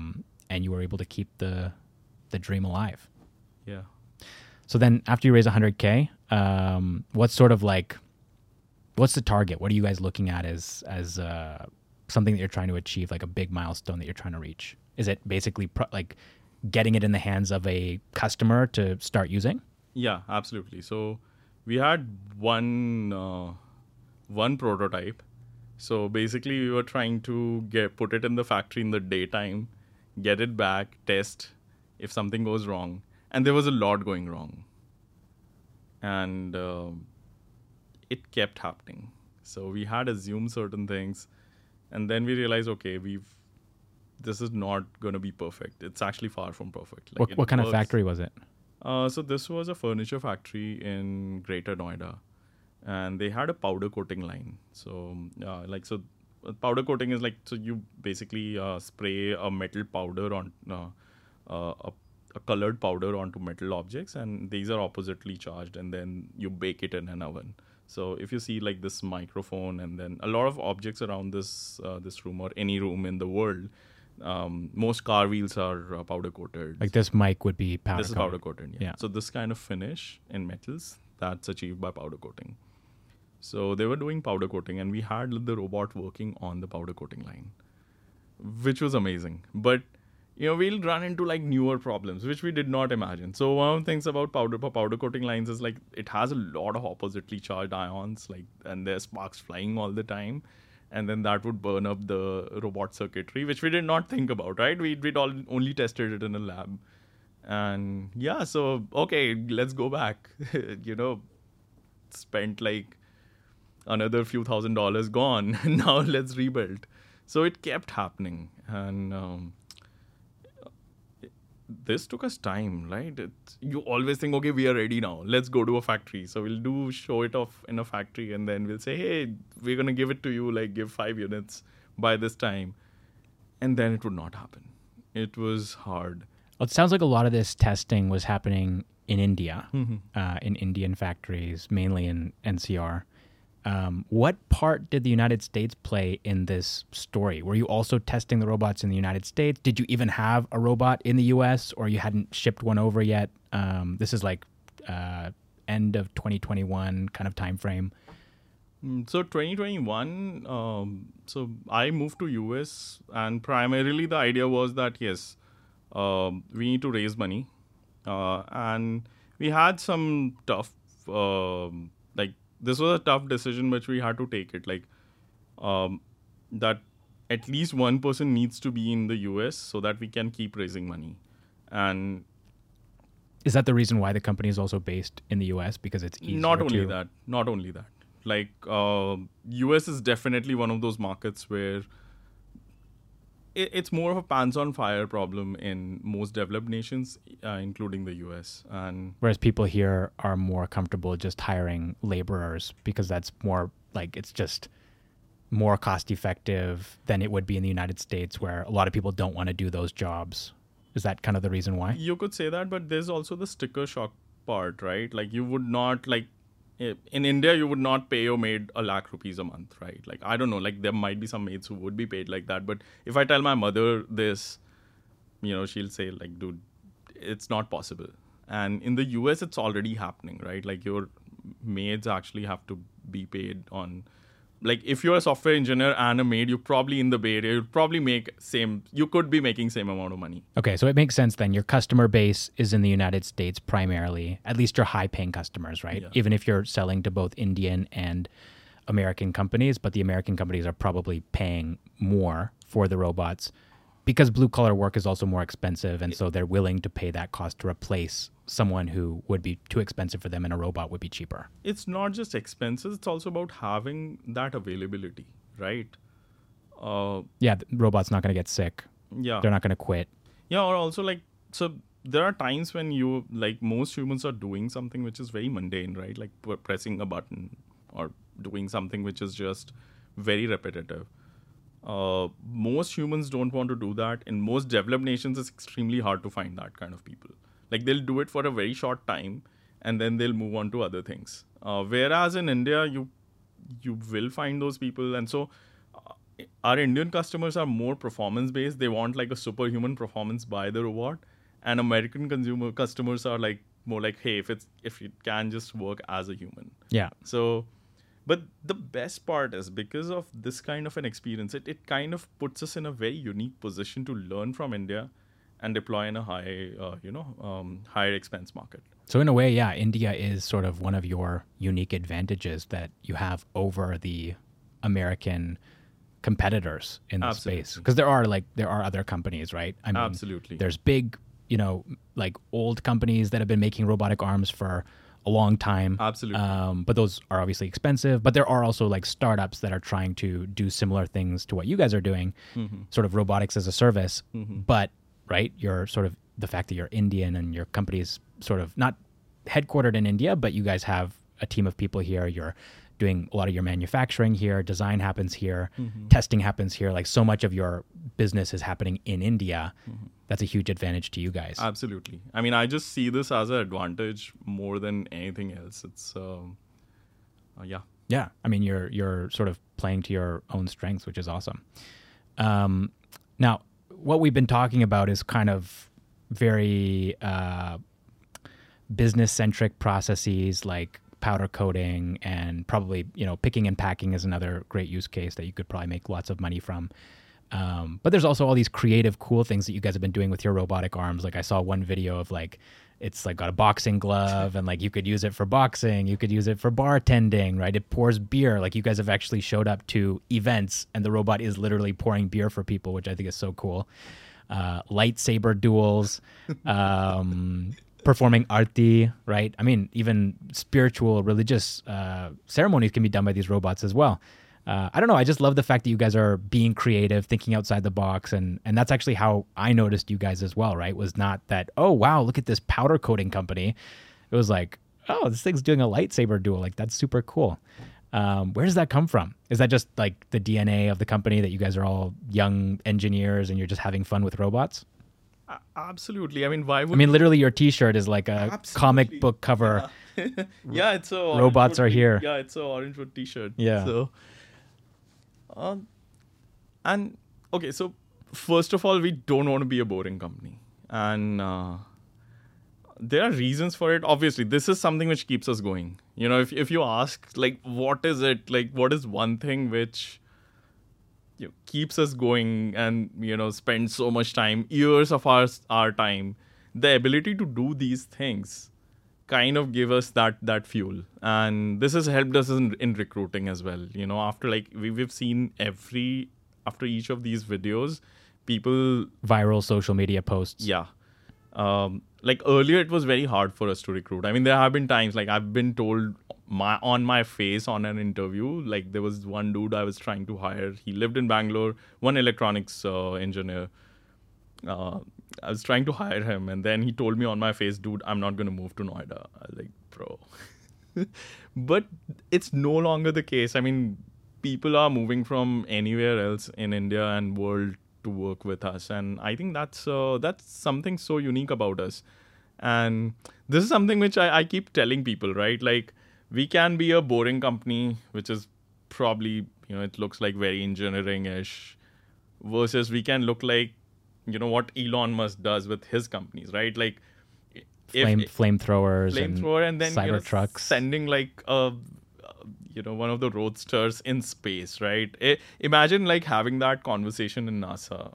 and you were able to keep the dream alive. Yeah. So then after you raise 100K, what's the target? What are you guys looking at as something that you're trying to achieve, like a big milestone that you're trying to reach? Is it basically like getting it in the hands of a customer to start using? Yeah, absolutely. So we had one prototype. So basically we were trying to put it in the factory in the daytime, get it back, test if something goes wrong. And there was a lot going wrong. And it kept happening. So we had assumed certain things. And then we realized, okay, this is not going to be perfect. It's actually far from perfect. Like what kind of factory was it? So this was a furniture factory in Greater Noida. And they had a powder coating line. So powder coating is so you basically spray a metal powder on a colored powder onto metal objects, and these are oppositely charged, and then you bake it in an oven. So if you see this microphone and then a lot of objects around this room or any room in the world, most car wheels are powder coated. Like this mic would be powder coated. This is powder coated, yeah. So this kind of finish in metals, that's achieved by powder coating. So they were doing powder coating, and we had the robot working on the powder coating line, which was amazing. But we'll run into newer problems, which we did not imagine. So one of the things about powder coating lines is it has a lot of oppositely charged ions, and there's sparks flying all the time. And then that would burn up the robot circuitry, which we did not think about, right? We'd only tested it in a lab. And yeah, so, okay, let's go back. Spent another few $1,000s gone. Now let's rebuild. So it kept happening. And this took us time, right? You always think, okay, we are ready now. Let's go to a factory. So we'll show it off in a factory, and then we'll say, hey, we're going to give it to you, give 5 units by this time. And then it would not happen. It was hard. Well, it sounds like a lot of this testing was happening in India, in Indian factories, mainly in NCR. What part did the United States play in this story? Were you also testing the robots in the United States? Did you even have a robot in the US, or you hadn't shipped one over yet? This is end of 2021 kind of time frame. So 2021, so I moved to US, and primarily the idea was that, yes, we need to raise money. And we had some tough, this was a tough decision, which we had to take it. That at least one person needs to be in the US so that we can keep raising money. And is that the reason why the company is also based in the US? Because it's easier Not only that. US is definitely one of those markets where it's more of a pants on fire problem in most developed nations, including the US. And whereas people here are more comfortable just hiring laborers because that's more it's just more cost effective than it would be in the United States, where a lot of people don't want to do those jobs. Is that kind of the reason why? You could say that, but there's also the sticker shock part, right? You would not in India, you would not pay your maid $1 lakh a month, right? I don't know, there might be some maids who would be paid like that. But if I tell my mother this, she'll say dude, it's not possible. And in the US, it's already happening, right? Your maids actually have to be paid on, if you're a software engineer and a maid, you're probably in the Bay Area, you'd probably you could be making same amount of money. Okay, so it makes sense then. Your customer base is in the United States primarily, at least your high-paying customers, right? Yeah. Even if you're selling to both Indian and American companies, but the American companies are probably paying more for the robots because blue-collar work is also more expensive, and so they're willing to pay that cost to replace someone who would be too expensive for them and a robot would be cheaper. It's not just expenses, it's also about having that availability, right? Yeah, the robot's not going to get sick. Yeah. They're not going to quit. Yeah, or also so there are times when you, most humans are doing something which is very mundane, right? Pressing a button or doing something which is just very repetitive. Most humans don't want to do that. In most developed nations, it's extremely hard to find that kind of people. They'll do it for a very short time and then they'll move on to other things. Whereas in India, you will find those people. And so our Indian customers are more performance based. They want like a superhuman performance by the robot, and American customers are like more like, hey, if it can just work as a human. Yeah. So, but the best part is because of this kind of an experience, it kind of puts us in a very unique position to learn from India and deploy in a higher expense market. So in a way, yeah, India is sort of one of your unique advantages that you have over the American competitors in the space. Because there are other companies, right? I mean, absolutely. There's big, like old companies that have been making robotic arms for a long time. Absolutely. But those are obviously expensive. But there are also like startups that are trying to do similar things to what you guys are doing, sort of robotics as a service. But right, you're sort of the fact that you're Indian and your company is sort of not headquartered in India, but you guys have a team of people here. You're doing a lot of your manufacturing here. Design happens here. Testing happens here. Like so much of your business is happening in India. That's a huge advantage to you guys. Absolutely. I mean, I just see this as an advantage more than anything else. It's, yeah. Yeah. I mean, you're sort of playing to your own strengths, which is awesome. Now, what we've been talking about is kind of very business-centric processes like powder coating and probably, picking and packing is another great use case that you could probably make lots of money from. But there's also all these creative, cool things that you guys have been doing with your robotic arms. Like I saw one video of like, it's like got a boxing glove and like you could use it for boxing. You could use it for bartending, right? It pours beer. Like you guys have actually showed up to events and the robot is literally pouring beer for people, which I think is so cool. Lightsaber duels, performing arti, right? I mean, even spiritual, religious ceremonies can be done by these robots as well. I don't know. I just love the fact that you guys are being creative, thinking outside the box. And that's actually how I noticed you guys as well, right? Was not that, oh, wow, look at this powder coating company. It was like, oh, this thing's doing a lightsaber duel. Like, that's super cool. Where does that come from? Is that just like the DNA of the company that you guys are all young engineers and you're just having fun with robots? Absolutely. I mean, why would... I mean, literally your T-shirt is like a comic book cover. Yeah, it's a... Robots are here. Yeah, it's a Orangewood T-shirt. Yeah. So... and okay, so first of all, we don't want to be a boring company, and there are reasons for it. Obviously, this is something which keeps us going. If you ask, like, what is it? Like, what is one thing which keeps us going and spend so much time, years of our time? The ability to do these things kind of give us that fuel, and this has helped us in recruiting as well. After like we've seen after each of these videos, people viral social media posts. Yeah, like earlier it was very hard for us to recruit. I mean, there have been times like I've been told on my face on an interview, like there was one dude I was trying to hire. He lived in Bangalore, one electronics engineer. I was trying to hire him, and then he told me on my face, dude, I'm not going to move to Noida. I was like, bro. But it's no longer the case. I mean, people are moving from anywhere else in India and world to work with us. And I think that's something so unique about us. And this is something which I keep telling people, right? Like, we can be a boring company, which is probably, it looks like very engineering-ish, versus we can look like, what Elon Musk does with his companies, right? Like flamethrowers and then Cybertrucks, sending like one of the roadsters in space, right? Imagine like having that conversation in NASA.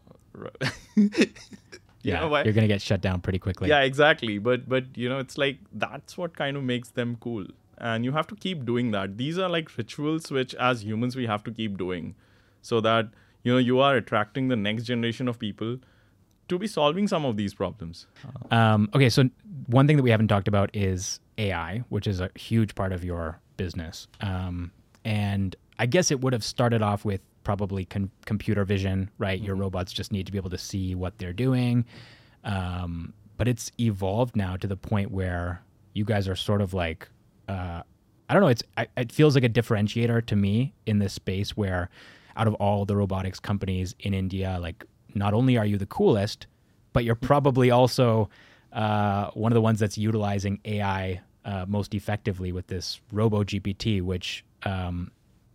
Yeah, you're gonna get shut down pretty quickly. Yeah, exactly. But it's like that's what kind of makes them cool, and you have to keep doing that. These are like rituals which, as humans, we have to keep doing, so that you are attracting the next generation of people to be solving some of these problems. Okay, so one thing that we haven't talked about is AI, which is a huge part of your business. And I guess it would have started off with probably computer vision, right? Your robots just need to be able to see what they're doing. But it's evolved now to the point where you guys are sort of like, I don't know, it feels like a differentiator to me in this space where out of all the robotics companies in India, like, not only are you the coolest, but you're probably also one of the ones that's utilizing AI most effectively with this RoboGPT, which, and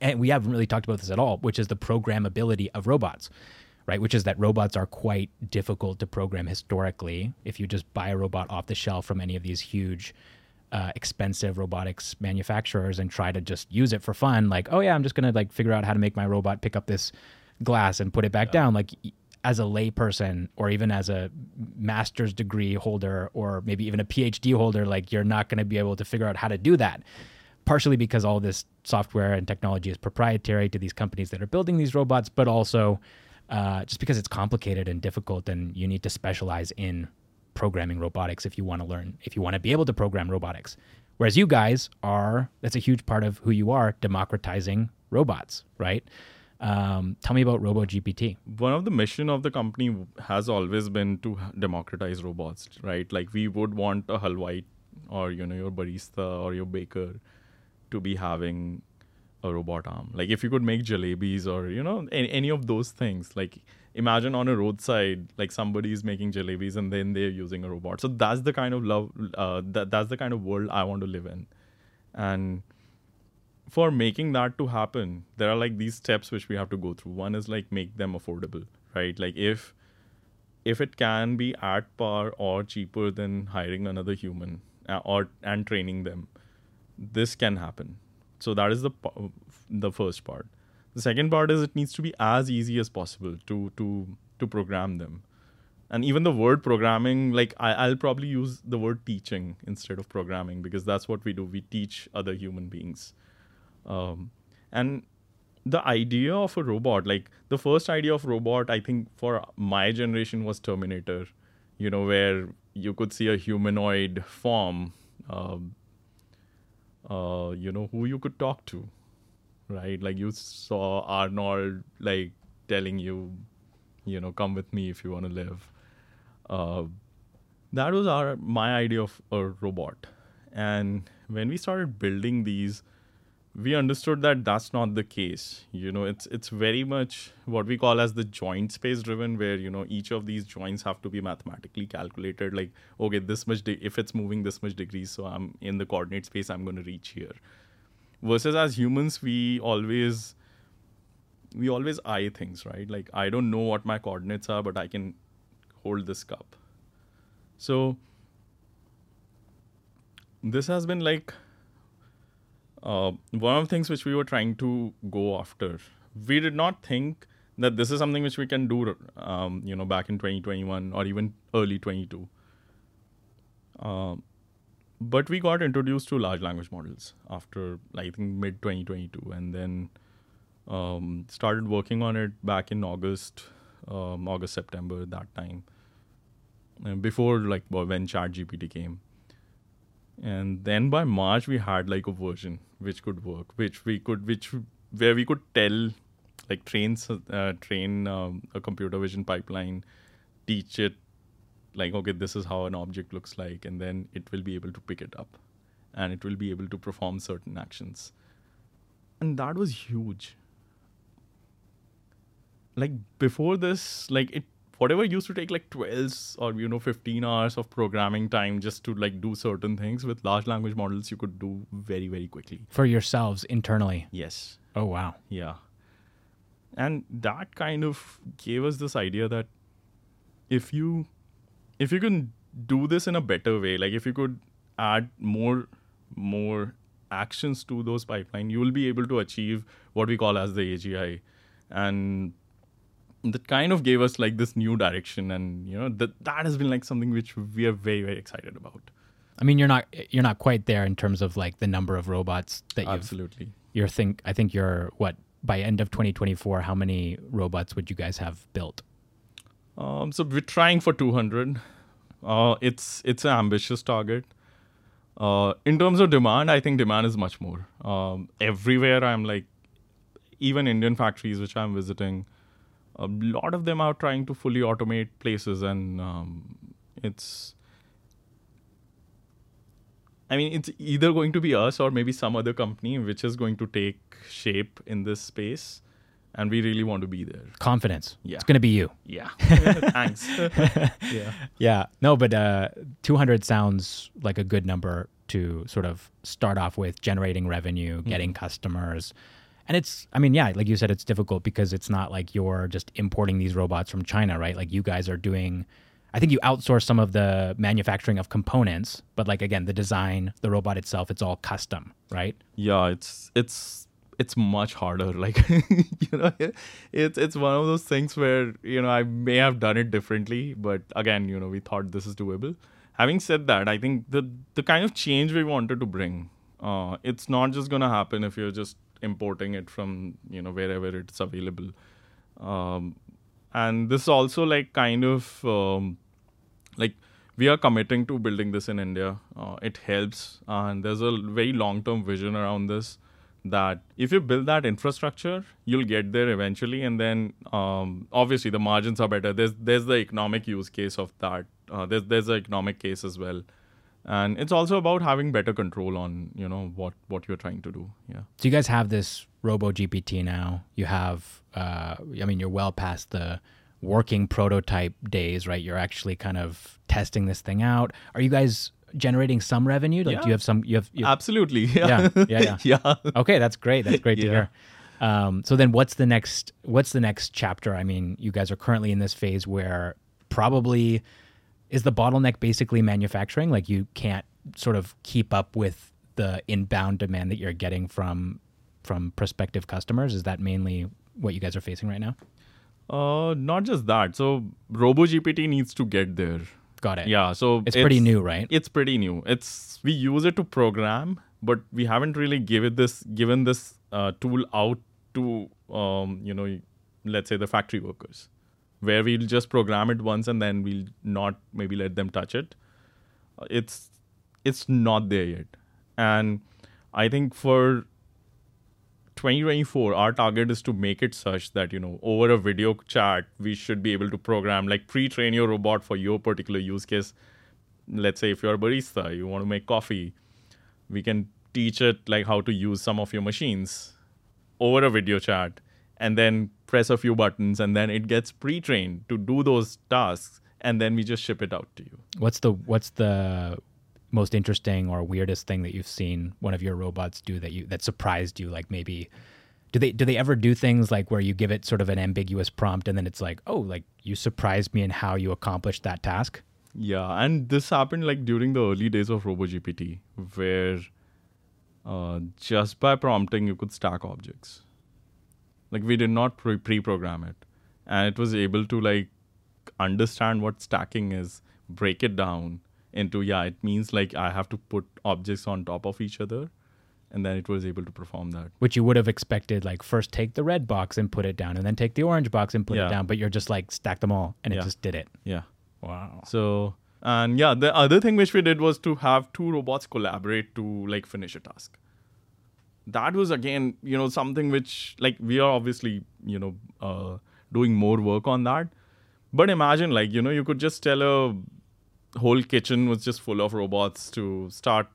and we haven't really talked about this at all, which is the programmability of robots, right? Which is that robots are quite difficult to program historically. If you just buy a robot off the shelf from any of these huge, expensive robotics manufacturers and try to just use it for fun, like, oh yeah, I'm just going to like figure out how to make my robot pick up this glass and put it back down. Like, as a layperson or even as a master's degree holder or maybe even a PhD holder, like you're not going to be able to figure out how to do that. Partially because all this software and technology is proprietary to these companies that are building these robots, but also just because it's complicated and difficult and you need to specialize in programming robotics if you want to learn, if you want to be able to program robotics. Whereas you guys are, that's a huge part of who you are, democratizing robots, right? Tell me about RoboGPT. One of the mission of the company has always been to democratize robots, right? Like we would want a halwai or, you know, your barista or your baker to be having a robot arm. Like if you could make jalebis or, you know, any of those things, like imagine on a roadside, like somebody is making jalebis and then they're using a robot. So that's the kind of that's the kind of world I want to live in. And for making that to happen, there are like these steps which we have to go through. One is like make them affordable, right? Like if it can be at par or cheaper than hiring another human and training them, this can happen. So that is the first part. The second part is it needs to be as easy as possible to program them. And even the word programming, like I'll probably use the word teaching instead of programming because that's what we do. We teach other human beings. And the idea of a robot, like the first idea of robot, I think for my generation was Terminator, you know, where you could see a humanoid form, you know, who you could talk to, right? Like you saw Arnold, like telling you, you know, come with me if you want to live. That was my idea of a robot. And when we started building these, we understood that that's not the case. You know, it's very much what we call as the joint space driven, where, you know, each of these joints have to be mathematically calculated. Like, okay, this much, if it's moving this much degrees, so I'm in the coordinate space, I'm going to reach here. Versus as humans, we always eye things, right? Like, I don't know what my coordinates are, but I can hold this cup. So this has been like, one of the things which we were trying to go after. We did not think that this is something which we can do, you know, back in 2021 or even early 22. But we got introduced to large language models after, I think, mid 2022, and then started working on it back in August, September, that time, and before like when ChatGPT came. And then by March we had like a version which could work, where we could tell, like train a computer vision pipeline, teach it like, okay, this is how an object looks like, and then it will be able to pick it up and it will be able to perform certain actions. And that was huge. Like before this, like whatever used to take like 12 or, you know, 15 hours of programming time just to like do certain things, with large language models you could do very, very quickly. For yourselves internally? Yes. Oh, wow. Yeah. And that kind of gave us this idea that if you can do this in a better way, like if you could add more actions to those pipeline, you will be able to achieve what we call as the AGI. And that kind of gave us like this new direction, and, you know, that has been like something which we are very, very excited about. I mean, you're not quite there in terms of like the number of robots that absolutely. I think you're what, by end of 2024, how many robots would you guys have built? So we're trying for 200. It's an ambitious target. In terms of demand, I think demand is much more. Everywhere I'm like, even Indian factories which I'm visiting, a lot of them are trying to fully automate places, and it's either going to be us or maybe some other company which is going to take shape in this space, and we really want to be there. Confidence. Yeah. It's going to be you. Yeah. Thanks. Yeah. Yeah. No, but 200 sounds like a good number to sort of start off with, generating revenue, getting customers. And it's, I mean, yeah, like you said, it's difficult because it's not like you're just importing these robots from China, right? Like you guys are doing, I think you outsource some of the manufacturing of components, but like, again, the design, the robot itself, it's all custom, right? Yeah, it's much harder. Like, it's one of those things where, I may have done it differently, but again, we thought this is doable. Having said that, I think the kind of change we wanted to bring, it's not just going to happen if you're just importing it from, wherever it's available. And this also like kind of, like we are committing to building this in India. It helps. And there's a very long-term vision around this, that if you build that infrastructure, you'll get there eventually. And then obviously the margins are better. There's the economic use case of that. There's the economic case as well. And it's also about having better control on, what you're trying to do. Yeah. So you guys have this RoboGPT now. You have, you're well past the working prototype days, right? You're actually kind of testing this thing out. Are you guys generating some revenue? Like, do you have some? You have absolutely. Yeah. Yeah. Okay, that's great. That's great to hear. So then, what's the next chapter? I mean, you guys are currently in this phase where probably is the bottleneck basically manufacturing? Like you can't sort of keep up with the inbound demand that you're getting from prospective customers. Is that mainly what you guys are facing right now? Not just that. So RoboGPT needs to get there. Got it. Yeah. So it's pretty new, right? It's pretty new. We use it to program, but we haven't really given this tool out to let's say the factory workers, where we'll just program it once and then we'll not maybe let them touch it. It's not there yet. And I think for 2024, our target is to make it such that, over a video chat, we should be able to program, like pre-train your robot for your particular use case. Let's say if you're a barista, you want to make coffee, we can teach it like how to use some of your machines over a video chat, and then press a few buttons, and then it gets pre-trained to do those tasks, and then we just ship it out to you. What's the most interesting or weirdest thing that you've seen one of your robots do that surprised you? Like maybe do they ever do things like where you give it sort of an ambiguous prompt and then it's like, oh, like you surprised me in how you accomplished that task? Yeah, and this happened like during the early days of RoboGPT, where just by prompting you could stack objects. Like we did not pre-program it, and it was able to like understand what stacking is, break it down into, it means like I have to put objects on top of each other, and then it was able to perform that. Which you would have expected, like first take the red box and put it down, and then take the orange box and put it down, but you're just like stack them all, and it just did it. Yeah. Wow. So, and the other thing which we did was to have two robots collaborate to like finish a task. That was again, something which like we are obviously, doing more work on that. But imagine like, you could just tell a whole kitchen was just full of robots to start,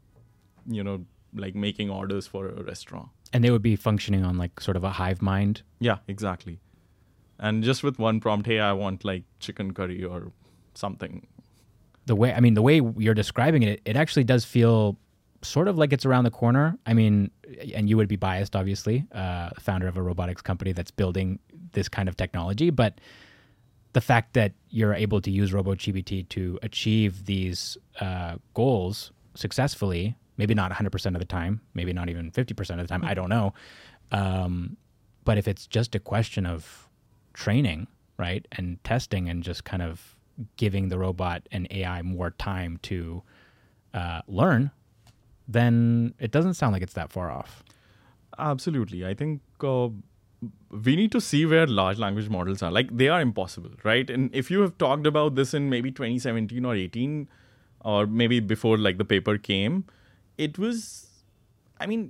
like making orders for a restaurant. And they would be functioning on like sort of a hive mind. Yeah, exactly. And just with one prompt, hey, I want like chicken curry or something. The way you're describing it, it actually does feel sort of like it's around the corner. I mean, and you would be biased, obviously, founder of a robotics company that's building this kind of technology, but the fact that you're able to use RoboGPT to achieve these goals successfully, maybe not 100% of the time, maybe not even 50% of the time, I don't know. But if it's just a question of training, right, and testing and just kind of giving the robot and AI more time to learn, then it doesn't sound like it's that far off. Absolutely. I think we need to see where large language models are. Like, they are impossible, right? And if you have talked about this in maybe 2017 or 18, or maybe before like the paper came, it was, I mean,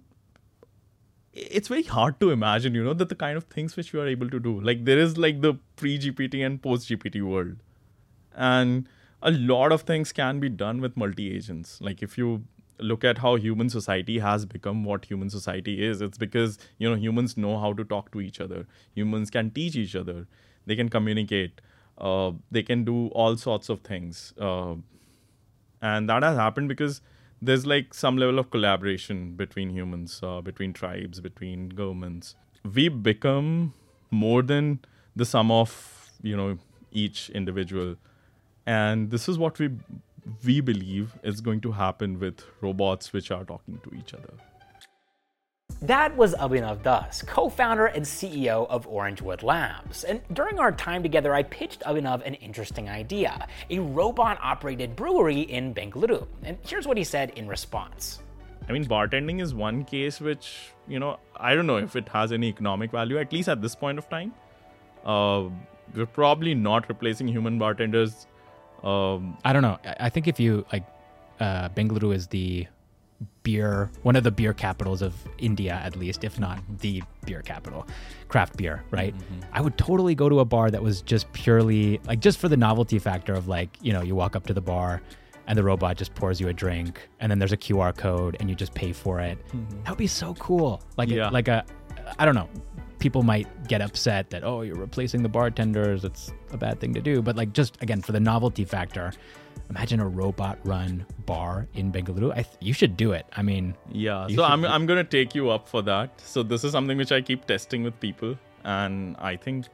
it's very hard to imagine, that the kind of things which you are able to do. Like, there is like the pre-GPT and post-GPT world. And a lot of things can be done with multi-agents. Like, if you look at how human society has become what human society is, it's because, humans know how to talk to each other. Humans can teach each other. They can communicate. They can do all sorts of things. And that has happened because there's like some level of collaboration between humans, between tribes, between governments. We become more than the sum of, each individual. And this is what we believe is going to happen with robots which are talking to each other. That was Abhinav Das, co-founder and CEO of Orangewood Labs. And during our time together, I pitched Abhinav an interesting idea, a robot-operated brewery in Bengaluru. And here's what he said in response. I mean, bartending is one case which, I don't know if it has any economic value, at least at this point of time. We're probably not replacing human bartenders. I don't know. I think if you, Bengaluru is one of the beer capitals of India, at least, if not the beer capital, craft beer, right? Mm-hmm. I would totally go to a bar that was just purely, just for the novelty factor of you walk up to the bar and the robot just pours you a drink and then there's a QR code and you just pay for it. Mm-hmm. That would be so cool. I don't know. People might get upset that, you're replacing the bartenders. It's a bad thing to do. But just, again, for the novelty factor, imagine a robot-run bar in Bengaluru. You should do it. I mean... Yeah, so I'm going to take you up for that. So this is something which I keep testing with people. And I think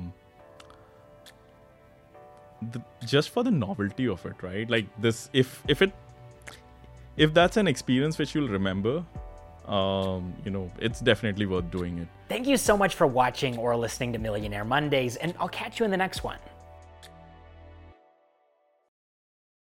just for the novelty of it, right? Like this, if that's an experience which you'll remember... it's definitely worth doing it. Thank you so much for watching or listening to Millionaire Mondays, and I'll catch you in the next one.